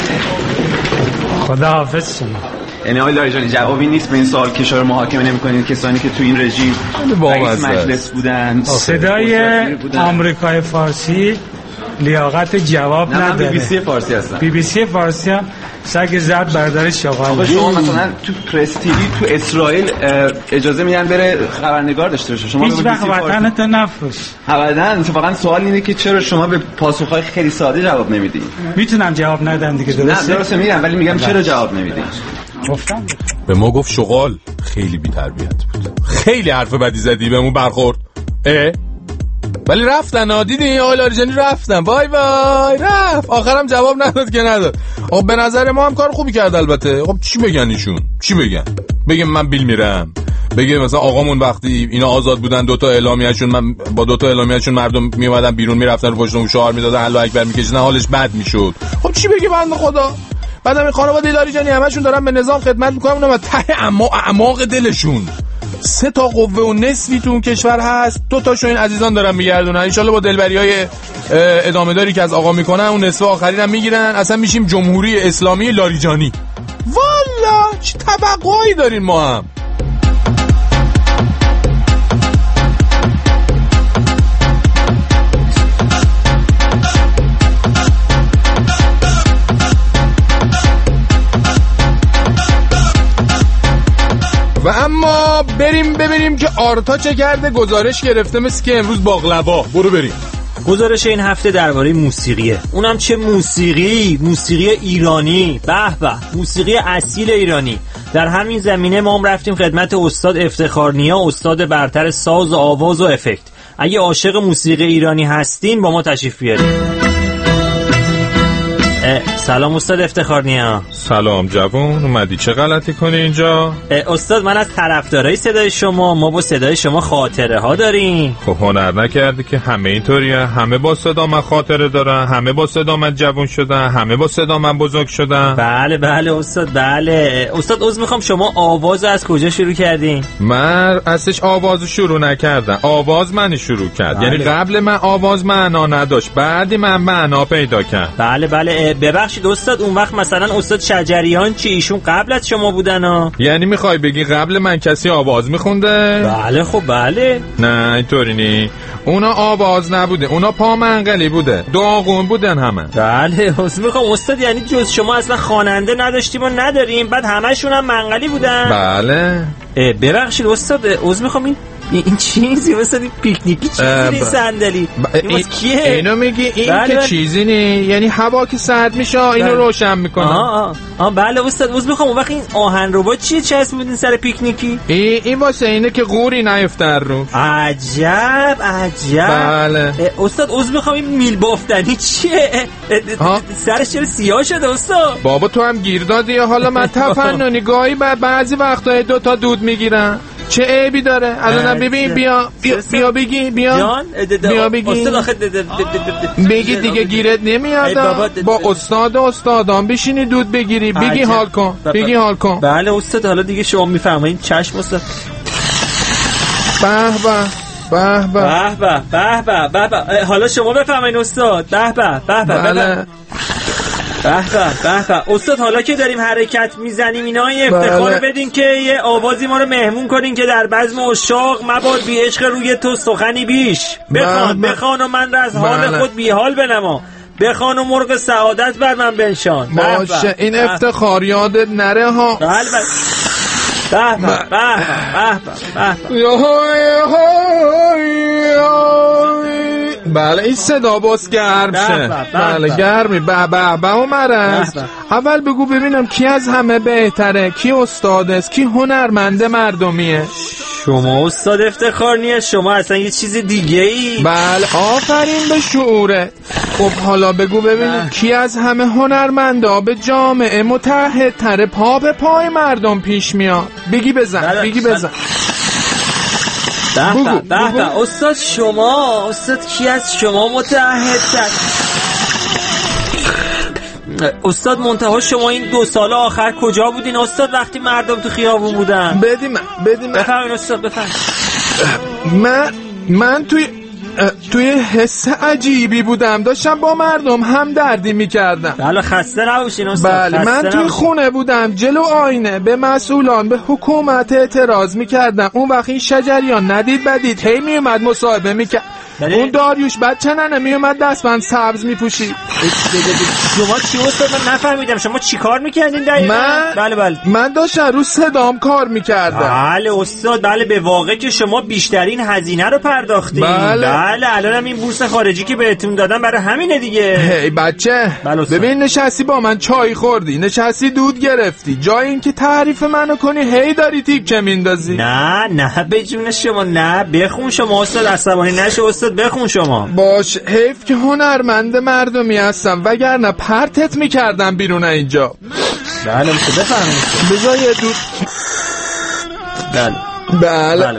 خداحافظ شما. یعنی آقای لاریجانی جوابی نیست به این سوال که چرا محاکمه نمی‌کنید کسانی که تو این رژیم رئیس مجلس بودن. صدای آمریکای فارسی لیاقت جواب نداره. بی بی سی فارسی هستن. بی بی سی فارسی هم سگ زد بردار شغال. شما مثلا تو پرس تیوی تو اسرائیل اجازه میدن بره خبرنگار داشته باشه، شما هیچ وقت وطنت نفروش. ابداً. اتفاقا سوال اینه که چرا شما به پاسخهای خیلی ساده جواب نمیدید؟ میتونم جواب ندم دیگه، درسته؟ نه درسته میگم، ولی میگم چرا جواب نمیدید؟ گفتم به ما گفت شغال. خیلی بی تربیت بود، خیلی حرف بدی زدی بهمون برخورد. ولی رفتن دیدی آقای لاریجانی رفتن، وای وای رفت، آخرم جواب نداد که نداد. خب به نظر ما هم کار خوبی کرد البته. خب چی بگن ایشون؟ چی بگن؟ بگم من بیل میرم، بگه مثلا آقامون وقتی اینا آزاد بودن دوتا اعلامیه‌شون، من با دوتا اعلامیه‌شون مردم میومدن بیرون میرفتن رو پشتمون شعار میدادن الله اکبر میکشیدن، حالش بد میشد. خب چی بگه بنده خدا؟ بعدم این خانواده لاریجانی همشون دارن به نظام خدمت میکنن، اونم ته اعماق دلشون 3 قوه و نصفی تو اون کشور هست، 2 تاشو این عزیزان دارن میگردونن. ان شاءالله با دلبریای ادامه که از آقا میکنن اون نصف آخرین هم میگیرن، اصلا میشیم جمهوری اسلامی لاریجانی. والا چه توقعی دارین ما هم. و اما بریم ببینیم که آرتا چه کرده. گزارش گرفته مثل که امروز باقلوا. برو بریم. گزارش این هفته درباره موسیقیه، اونم چه موسیقی ایرانی. به به، موسیقی اصیل ایرانی. در همین زمینه ما هم رفتیم خدمت استاد افتخارنیا، استاد برتر ساز و آواز و افکت. اگه عاشق موسیقی ایرانی هستین با ما تشریف بیارید. سلام استاد افتخارنیا. سلام جوون، اومدی چه غلطی کنی اینجا؟ استاد من از طرفدارای صدای شما، ما با صدای شما خاطره ها داریم. خب هنر نکردی که همه اینطوریه، همه با صدا من خاطره دارن، همه با صدا من جوون شدن، همه با صدا من بزرگ شدن. بله استاد، بله استاد. عذر میخوام، شما آواز از کجا شروع کردین؟ من ازش آواز شروع نکردم، آواز من شروع کرد. بله. یعنی قبل من آواز معنا نداشت، بعدی من معنا پیدا کرد. بله ببخشید استاد، اون وقت مثلا استاد شجریان چی، ایشون قبل از شما بودن ها؟ یعنی میخوای بگی قبل من کسی آواز میخونده؟ بله خب بله. نه اینطوری نی، اونا آواز نبوده، اونا پا منقلی بوده، داغون بودن همه. بله میخوام استاد، یعنی جز شما اصلا خواننده نداشتیم و نداریم، بعد همشون هم منقلی بودن؟ بله. ببخشید استاد، عذر میخوام، این چیزی مثلا پیکنیکی چیزی صندلی این کیه؟ اینو میگی این که چیزی نی، یعنی هوا که سرد میشه اینو روشن میکنه. بله استاد. عذر میخوام، اون وقت این آهنربا چیه چسبیدین سر پیکنیکی؟ این واسه اینه که قوری نیفته رو. عجب. بله استاد. عذر میخوام، این میل بافتنی چیه؟ سرش چرا سیاه شده استاد؟ بابا تو هم گیر دادی. حالا من تفننی گاهی بعضی وقتا 2 تا دود میگیرم، چه عیبی داره؟ الان ببین بیا بگی بیا بگی بگی دیگه گیرت نمیاد. با استادان بشینی دود بگیری، بگی حال کن. بله استاد، حالا دیگه شما میفرمایید. چشم استاد. به حالا شما بفرمایید استاد. به استاد، حالا که داریم حرکت میزنیم اینا، یه افتخار بدین که یه آوازی ما رو مهمون کنین که در بزم عشاق مباد بی عشق روی تو سخنی بیش. بخوان و من را از حال خود بی حال بنما، بخوان و مرغ سعادت بر من بنشان. باشه این افتخار یادت نره ها. بله این صدا باز گرم شه. بله گرمی. به مرز. اول بگو ببینم کی از همه بهتره، کی استاد است، کی هنرمنده مردمیه؟ شما استاد افتخارنیه، شما اصلا یه چیز دیگه ای. بله آفرین به شعوره. خب حالا بگو ببینیم کی از همه هنرمندا به جامعه متحدتره، پا به پای مردم پیش میاد؟ بگی بزن. به استاد شما، استاد کی از شما متحدتر؟ استاد منتها شما این 2 سال آخر کجا بودین استاد وقتی مردم تو خیابون بودن؟ بدیم بفرمایید استاد بفرمایید. من توی حس عجیبی بودم، داشتم با مردم هم دردی میکردم. بله خسته نباشین استاد. بله من توی خونه بودم جلو آینه به مسئولان به حکومت اعتراض میکردم. اون وقت این شجریان ندید بدید هی میومد مصاحبه میکرد. اون داریوش بچه ننه میومد دستبند سبز میپوشید. شما چی استاد؟ من نفهمیدم شما چی کار میکردین دقیقا؟ بله من داشتم رو صدام کار میکردم. بله استاد بله به واقع که شما بیشترین هزینه رو پرداختین. بله الانم این بورس خارجی که بهتون دادن برای همینه دیگه. هی بچه ببین نشستی با من چای خوردی، نشستی دود گرفتی، جای این که تعریف منو کنی هی داری تیکه میندازی. نه به جون شما نه، بخون شما استاد، عصبانی نشو استاد، بخون شما. باش حیف که هنرمند مردمی هستم وگرنه پرتت میکردم بیرون اینجا. بله بفرمایید. بذار یه دود. بله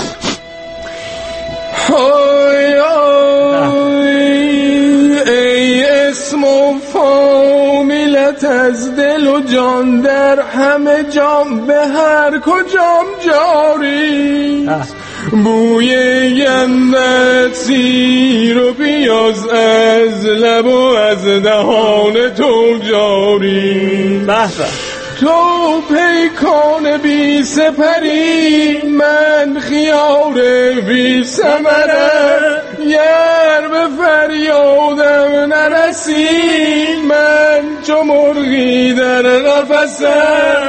ای اسم و فامیلت از دل و جان در همه جام به هر کجام جاری. بوی گندت سیر و پیاز از لب و از دهان تو جاری. تو پیکان بی سپری من خیار بی ثمره، گر به فریادم نرسی من چو مرغی در قفسه.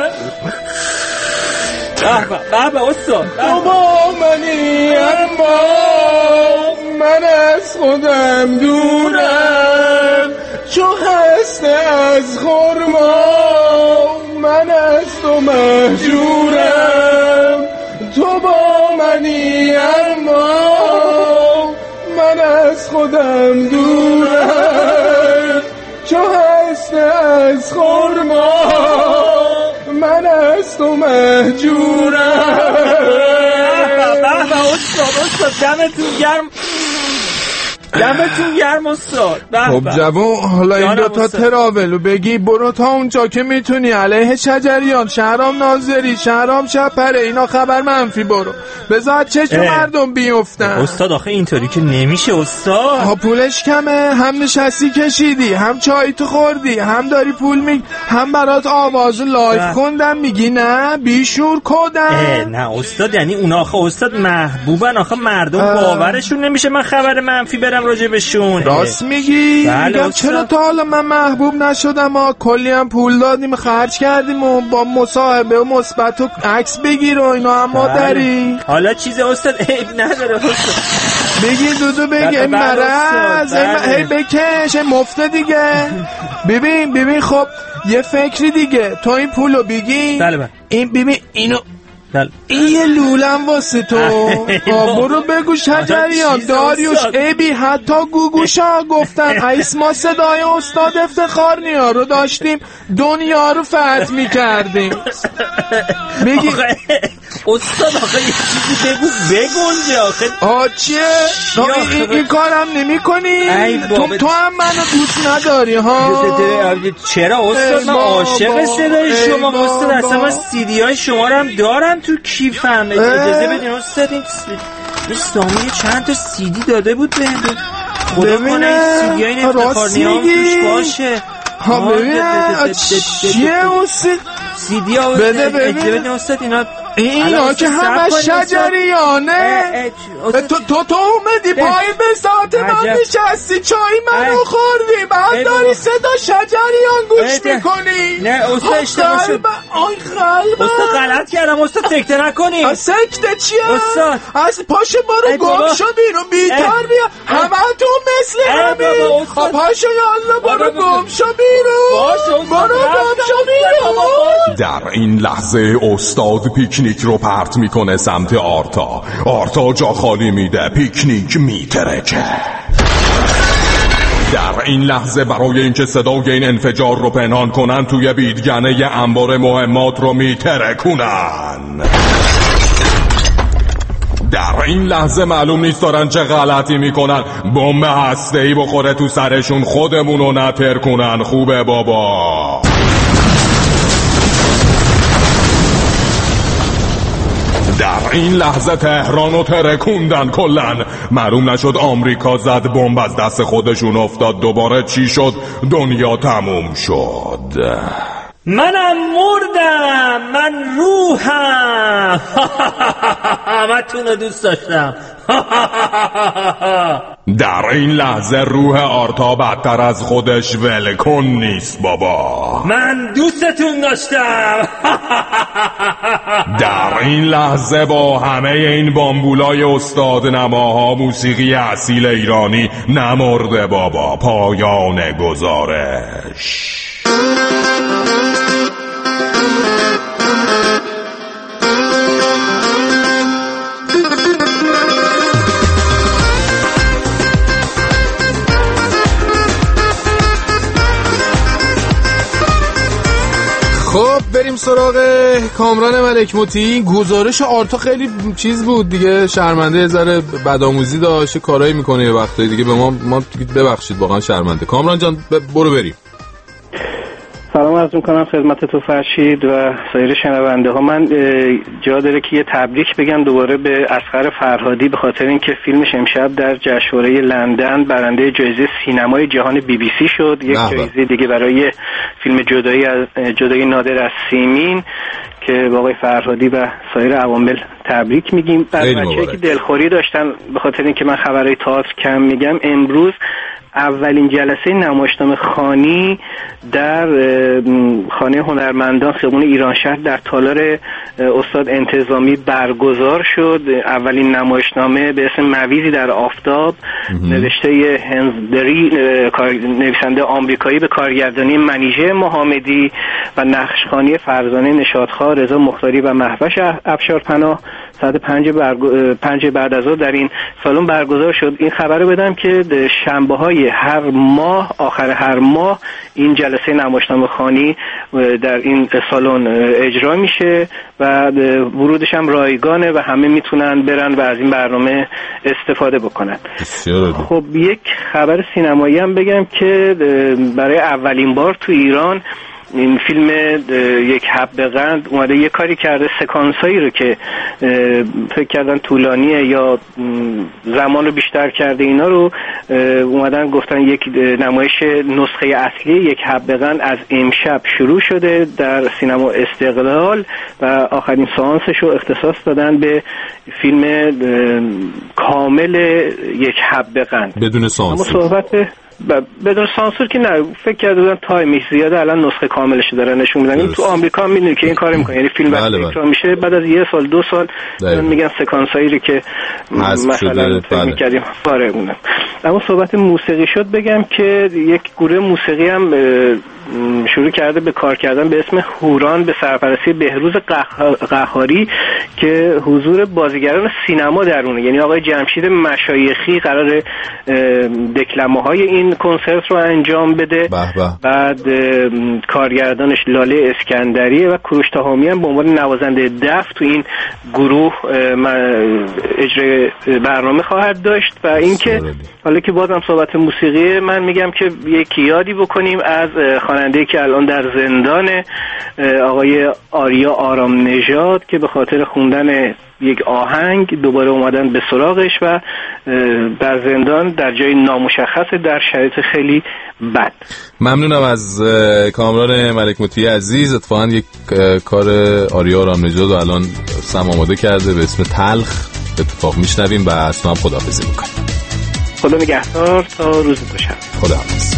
بابا استاد تو با منی اما من از خودم دورم، چو هسته از خرما من از تو مهجورم. تو با منی اما من از خودم دورم، چو هسته از خرما من از تو مهجورم. استاد دمتون گرم استاد. خب جوون حالا این دوتا تراولو بگی برو تا اونجا که میتونی علیه شجریان، شهرام ناظری، شهرام شپره اینا خبر منفی برو بذار چشم مردم بیفتن. استاد آخه اینطوری که نمیشه استاد. ها پولش کمه، هم نشستی کشیدی، هم چای تو خوردی، هم داری پول هم برات آواز لایف خوندم میگی نه بیشور کدم. نه استاد یعنی اونا آخه استاد محبوبن، آخه مردم باورشون نمیشه من خبر منفی برم راجع بهشون. راست میگی؟ میگم چرا تا حالا من محبوب نشدم؟ ما کلی هم پول دادیم خرج کردیم و با مصاحبه و مثبت و عکس بگیر و اینا، اما داری حالا چیز استاد عیب نداره استاد. بگی دودو بگی این مرز هی بکش مفته دیگه. ببین خب یه فکری دیگه، تو این پولو بگی این ببین اینو این یه لولم واسه تو. برو بگو شجریان داریوش ایبی حتی گوگوشا گفتن ایس ما صدای استاد افتخارنیا رو داشتیم دنیا رو فتح میکردیم. بگی استاد آخه یه چیزی بگونجه آخه چیه؟ این کارم نمی کنی؟ تو هم منو دوست نداری ها؟ چرا استاد؟ من عاشق صدای شما استاد، اصلا من سیدی های شما رو هم دارم تو کیفم. اجازه بدین استاد این سامی چند تا سیدی داده بود به خدا کنه این سیدی های این افتخارنیا هم توش باشه. ها ببینه چیه استاد؟ سیدی ها اجازه بدین استاد اینا که همه شجریانه. تو اومدی پای به ساعت من نشستی چای منو خوردی بعد داری صدا شجریان گوش میکنی. نه استاد اشتباه شد. آی قلبم استاد غلط کردم استاد، سکته نکنی. سکته چیه؟ استاد از پاشو برو گم شو بیرون بیتر بیا همه تو مثل همین. پاشو یالله برو گم شو بیرون، برو گم شو بیرون. در این لحظه استاد پیکنیک رو پرت میکنه سمت آرتا جا خالی میده، پیکنیک میترکه. در این لحظه برای اینکه صدای این انفجار رو پنهان کنن توی بیدگنه انبار مهمات رو میترکونن. در این لحظه معلوم نیست دارن چه غلطی میکنن. بمب هسته‌ای بخوره تو سرشون خودمونو نترکونن. خوبه بابا. در این لحظه تهرانو ترکوندن کلن. معلوم نشد آمریکا زد بمب از دست خودشون افتاد. دوباره چی شد؟ دنیا تموم شد. منم مردم، من روحم. همتونو دوست داشتم. در این لحظه روح آرتا بدتر از خودش ولکن نیست بابا. من دوستتون داشتم. در این لحظه با همه این بامبولای استاد نماها موسیقی اصیل ایرانی نمرده بابا. پایان گزارش. خب بریم سراغ کامران ملک موتی. گزارش آرتا خیلی چیز بود دیگه، شرمنده، ذره بدآموزی داشت، کارایی میکنه یه وقتایی دیگه به ما ببخشید واقعا شرمنده. کامران جان برو بریم. سلام عرض میکنم خدمت تو فرشید و سایر شنونده ها. من جا داره که یه تبریک بگم دوباره به اصغر فرهادی به خاطر اینکه فیلمش امشب در جشنواره لندن برنده جایزه سینمای جهان BBC شد. یک جایزه دیگه برای فیلم جدایی نادر از سیمین که با آقای فرهادی و سایر عوامل تبریک میگیم. بچه‌ای که دلخوری داشتن به خاطر اینکه من خبرهای تئاتر کم میگم، امروز اولین جلسه نمایشنامه خوانی در خانه هنرمندان خیابون ایرانشهر در تالار استاد انتظامی برگزار شد. اولین نمایشنامه به اسم مویزی در آفتاب نوشته هنزدری، نویسنده آمریکایی، به کارگردانی منیژه محمدی و نقشخوانی فرزانه نشاطخواه، رضا مختاری و مهوش افشارپناه ساعت 5 بعد از ظهر در این سالن برگزار شد. این خبر رو بدم که شنبه‌های هر ماه، آخر هر ماه، این جلسه نمایشنامه خوانی در این سالن اجرا میشه و ورودش هم رایگانه و همه میتونن برن و از این برنامه استفاده بکنن. خب یک خبر سینمایی هم بگم که برای اولین بار تو ایران این فیلم یک حبه قند اومده یه کاری کرده، سکانسایی رو که فکر کردن طولانیه یا زمان رو بیشتر کرده، اینا رو اومدن گفتن یک نمایش نسخه اصلی یک حبه قند از امشب شروع شده در سینما استقلال و آخرین سانسش رو اختصاص دادن به فیلم کامل یک حبه قند بدون سانسور. بدون سانسور که نه، فکر کرده بودن تایمش زیاده الان نسخه کاملش دارن نشون میدن. این تو آمریکا هم میدونی که این کارو میکنه، یعنی فیلم وقتی اکران میشه بعد از یه سال 2 سال میگن سکانسایی رو که مثلا فکر می‌کردیم آره اونم. اما صحبت موسیقی شد بگم که یک گروه موسیقی هم شروع کرده به کار کردن به اسم هوران به سرپرستی بهروز قهاری که حضور بازیگران سینما درونه، یعنی آقای جمشید مشایخی قرار دکلمه های این کنسرت رو انجام بده. بعد کارگردانش لاله اسکندری و کوروش تهامی هم به عنوان نوازنده دف تو این گروه اجرای برنامه خواهد داشت. و اینکه حالا که بازم صحبت موسیقی، من میگم که یک یادی بکنیم از خواننده‌ای که الان در زندان، آقای آریا آرام نژاد، که به خاطر خوندن یک آهنگ دوباره اومدن به سراغش و در زندان در جای نامشخص در شرایط خیلی بد. ممنونم از کامران ملک موتی عزیز. اتفاقا یک کار آریا آرام نژاد رو الان سم آماده کرده به اسم تلخ، اتفاق میشنویم و اصلا هم خداحافظی میکنیم. خدا نگهدار تا روز دوشنبه. خداحافظ.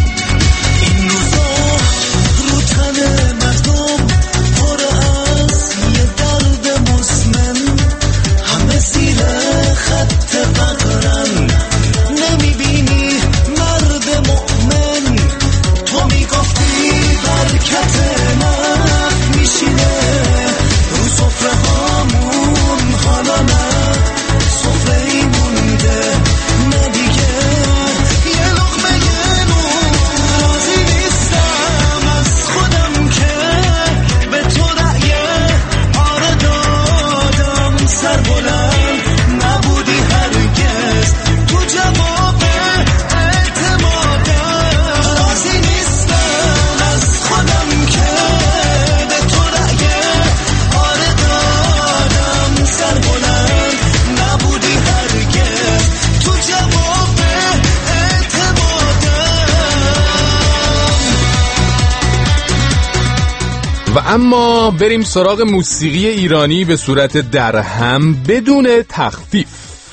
و اما بریم سراغ موسیقی ایرانی به صورت درهم بدون تخفیف.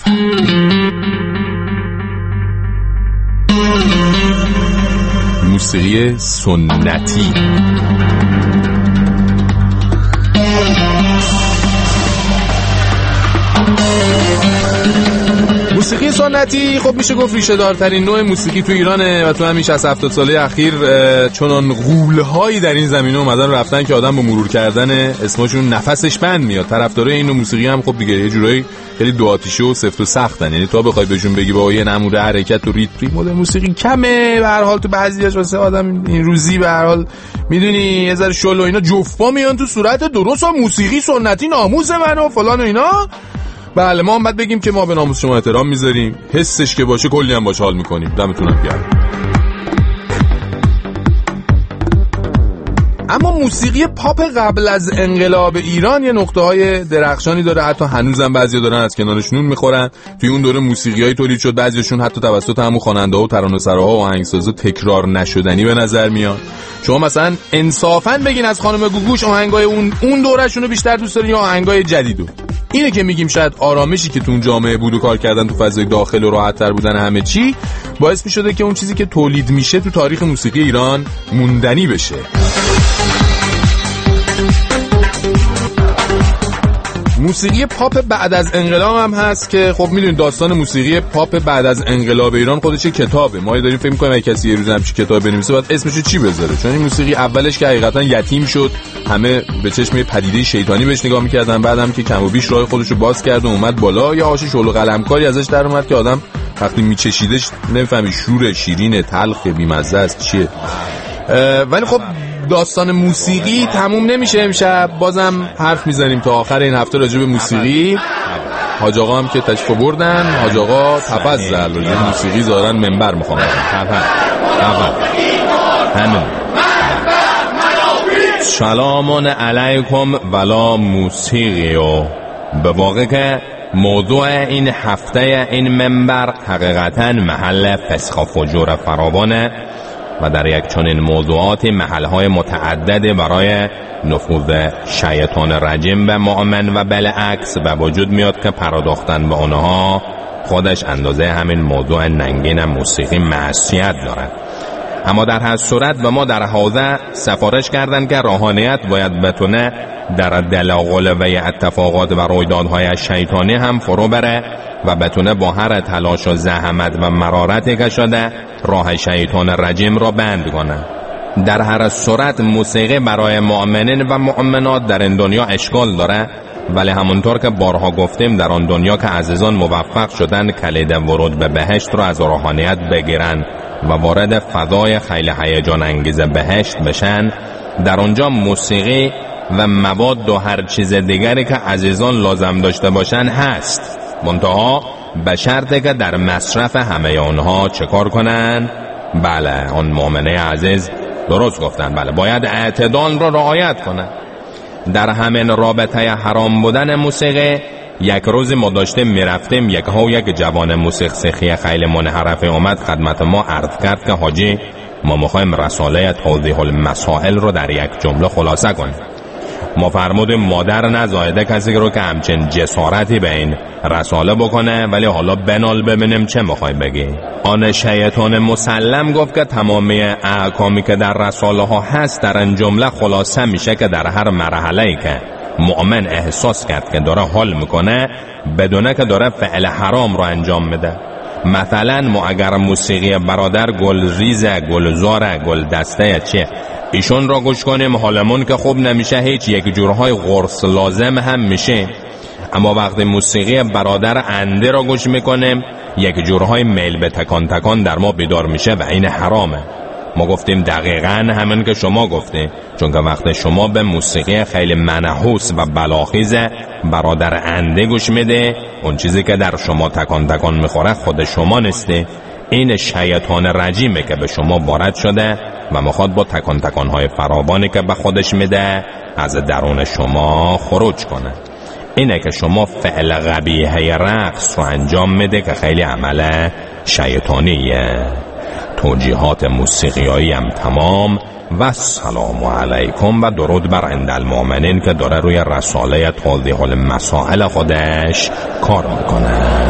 موسیقی سنتی. موسیقی سنتی خب میشه گفت ریشه دارترین نوع موسیقی تو ایرانه و تو همین 60-70 ساله اخیر چنان غول‌هایی در این زمینه اومدن رفتن که آدم با مرور کردن اسمشون نفسش بند میاد. طرفدارای این نوع موسیقی هم خب دیگه یه جورایی خیلی دو آتیشه و سفت و سختن، یعنی تا بخوای بهشون بگی با یه نموده حرکت و ریتم مدل موسیقی کمه، به هر حال تو بعضیاش واسه آدم این روزی به هر حال میدونی یه ذره شل و اینا جفا میان تو صورت درست و موسیقی سنتی ناموس من و فلان و اینا. بله ما هم باید بگیم که ما به ناموس شما احترام میذاریم، حسش که باشه کلی هم باش حال میکنیم. دمتونم گرم. اما موسیقی پاپ قبل از انقلاب ایران یه نقطه‌های درخشانی داره، حتی هنوزم بعضیا دارن از کنارش نون میخورن. توی اون دوره موسیقیای تولید شد بعضیشون حتی توسط همون خواننده‌ها و ترانه‌سراها و آهنگسازا تکرار نشدنی به نظر میاد. شما مثلا انصافاً بگین از خانم گوگوش آهنگای اون دوره‌شون رو بیشتر دوست دارین یا آهنگای جدیدو؟ اینه که میگیم شاید آرامشی که تو اون جامعه بود و کار کردن تو فضای داخل و راحت‌تر بودن همه چی باعث می‌شده که اون چیزی که تولید میشه تو تاریخ موسیقی ایران موندنی بشه. موسیقی پاپ بعد از انقلاب هم هست که خب میدونید داستان موسیقی پاپ بعد از انقلاب ایران خودش کتابه. ما داریم فکر می‌کنیم اگه کسی یه روز همچین کتاب بنویسه باید اسمشو چی بذاره، چون این موسیقی اولش که حقیقتا یتیم شد، همه به چشم پدیده شیطانی بهش نگاه می‌کردن، بعدم که کم و بیش راه خودشو باز کرد و اومد بالا، یا آش شعله قلمکاری ازش در اومد که آدم وقتی میچشیدش نمی‌فهمی شور، شیرین، تلخ، بی‌مزه است چیه. ولی خب داستان موسیقی تموم نمیشه. امشب بازم حرف میزنیم تا آخر این هفته راجع به موسیقی. حاج آقا هم که تشریف بردن، حاج آقا تفضل یه موسیقی زارن منبر میخوام تفضل همین سلام علیکم ولا موسیقی. و به واقع که موضوع این هفته این منبر حقیقتا محل فسق و فجور فراوانه و در یک چنین موضوعات محلهای متعدد برای نفوذ شیطان رجیم به مؤمن و بالعکس به وجود میاد که پرداختن به اونها خودش اندازه همین موضوع ننگین موسیقی معصیت داره. اما در هر صورت به ما در حوزه سفارش کردن که روحانیت باید بتونه در دلالغل و اتفاقات و رویدادهای شیطانی هم فرو بره و بتونه با هر تلاش و زحمت و مرارتی که شده راه شیطان رجیم را بند کنه. در هر صورت موسیقی برای مؤمنین و مؤمنات در این دنیا اشکال داره، ولی همونطور که بارها گفتیم در آن دنیا که عزیزان موفق شدن کلید ورود به بهشت را از روحانیت بگیرن و وارد فضای خیلی هیجان انگیز بهشت بشن، در اونجا موسیقی و مواد و هر چیز دیگری که عزیزان لازم داشته باشن هست، منتها به شرطی که در مصرف همه اونها چه کار کنن؟ بله اون مؤمنه عزیز درست گفتن، بله باید اعتدال را رعایت کنن. در همین رابطه حرام بودن موسیقی یک روز ما داشتیم میرفتیم یک جوان موسیقی سیخی خیلی منحرف اومد خدمت ما عرض کرد که حاجی ما میخوایم رساله توضیح المسائل رو در یک جمله خلاصه کنیم. ما فرمودیم مادر نزایده کسی رو که همچین جسارتی به این رساله بکنه، ولی حالا بنال ببینیم چه میخوای بگی. آن شیطان مسلم گفت که تمامی احکامی که در رساله ها هست در این جمله خلاصه میشه که در هر مرحله‌ای که مؤمن احساس کرد که داره حال میکنه بدونه که داره فعل حرام رو انجام میده. مثلا ما اگر موسیقی برادر گلریزه، گلزاره، گل دسته چیه ایشون را گوش کنیم حالمون که خوب نمیشه، هیچ یک جورهای قرص لازم هم میشه. اما وقتی موسیقی برادر انده را گوش میکنیم یک جورهای میل به تکان تکان در ما بیدار میشه و این حرامه. ما گفتیم دقیقاً همین که شما گفتیم، چون که وقتی شما به موسیقی خیلی منحوس و بلاخیز برادر انده گوش میده، اون چیزی که در شما تکان تکان میخوره خود شما نیسته، این شیطان رجیمه که به شما وارد شده و میخواد با تکان تکانهای فراوانی که به خودش میده از درون شما خروج کنه. اینه که شما فعل قبیحه رقص رو انجام میده که خیلی عمل شیطانیه. توجیهات موسیقیایی هم تمام و السلام علیکم و درود بر عند المؤمنین که داره روی رساله توضیح المسائل خودش کار میکنه.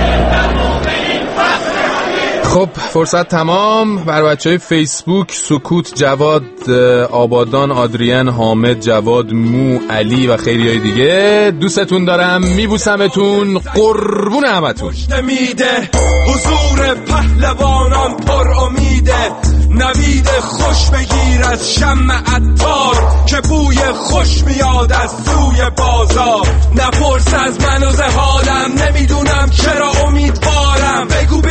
خب فرصت تمام. بر بچهای فیسبوک سکوت، جواد، آبادان، آدریان، حامد، جواد، مو، علی و خیلیای دیگه، دوستتون دارم، میبوسمتون، قربون همتون. میده حضور پهلوانان پر امیده، نوید خوش بگیر از شمع عطار که بوی خوش میاد از سوی بازار. نپرس از من و حالم، نمیدونم چرا امیدوارم، بگو